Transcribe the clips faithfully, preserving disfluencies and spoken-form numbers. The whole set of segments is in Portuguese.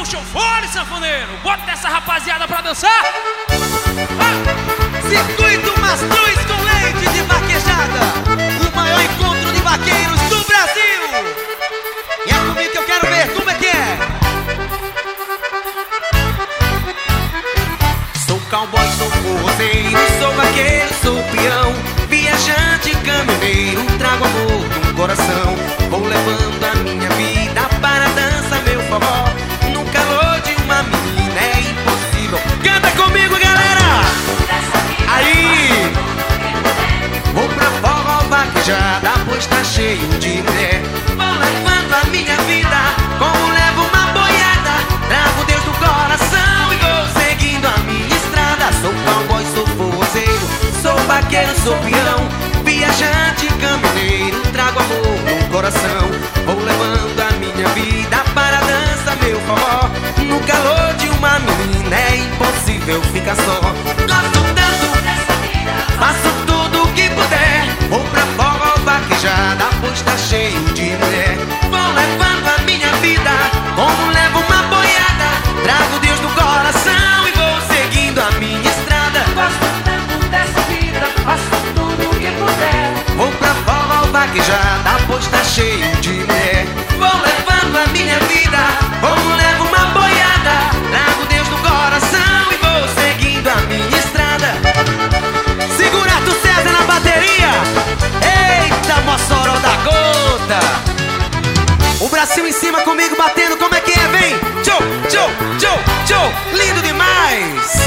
puxa o fone, sanfoneiro. Bota essa rapaziada pra dançar. Ah. Circuito Mastruz com leite de vaquejada, o maior encontro de vaqueiros do Brasil. E é comigo que eu quero ver como é que é. Sou cowboy, sou forrozeiro, sou vaqueiro, sou peão, viajante, caminhoneiro, trago amor no coração. Vou levando a minha vida para a dança, meu forró. No calor de uma menina é impossível. Canta comigo, galera! Aí! Vou pra forró vaquejada, pois tá cheio de mulher. Vou levando a minha vida como levo uma boiada. Trago Deus no coração e vou seguindo a minha estrada. Sou cowboy, sou forrozeiro, sou vaqueiro, sou peão, viajante, caminhoneiro, trago amor no coração. Vou levando a minha vida para a dança, meu forró. No calor de uma menina é impossível ficar só. Gosto tanto dessa vida, faço tudo o que puder. Vou pra forró vaquejada, pois tá cheio de mulher. Vou levando a minha vida como levo uma boiada. Trago Deus no coração e vou seguindo a minha estrada. Gosto tanto dessa vida, faço tudo o que puder. Vou pra forró vaquejada, pois tá cheio de mulher. Vou levando a minha vida como levo uma boiada. Trago Deus no coração e vou seguindo a minha estrada. Segura-te o César na bateria. Eita, Mossoró da gota. O bracinho em cima comigo batendo, como é que é? Vem! Tchau, tchau, tchau, tchau. Lindo demais!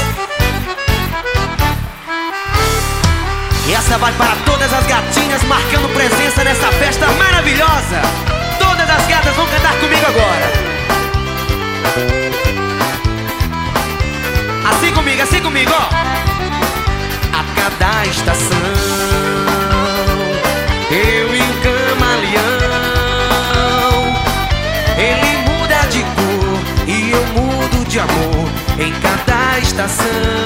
E essa vai para todas as gatinhas marcando presença nessa festa maravilhosa. Todas as gatas vão cantar comigo agora. Assim comigo, assim comigo, ó. A cada estação eu e o camaleão, ele muda de cor e eu mudo de amor. Em cada estação,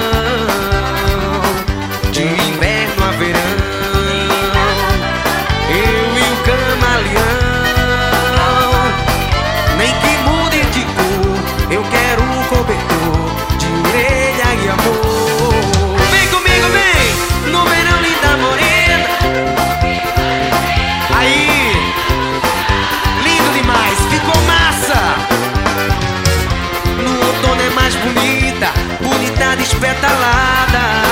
de inverno a verão, eu e o camaleão. Nem que mude de cor, eu quero um cobertor de orelha e amor. Vem comigo, vem! No verão, linda morena. Aí! Lindo demais, ficou massa! No outono é mais bonita, bonita despetalada.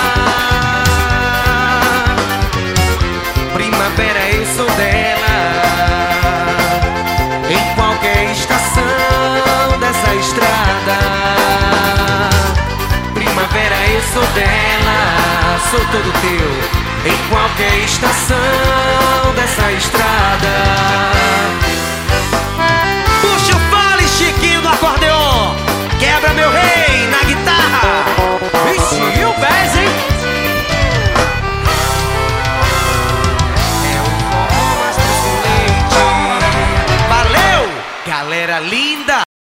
Primavera eu sou dela, em qualquer estação dessa estrada. Primavera eu sou dela, sou todo teu, em qualquer estação dessa estrada. Puxa o fole, Chiquinho do acordeon, quebra meu rei na guitarra. Vixe, e o pés, hein? Galera linda!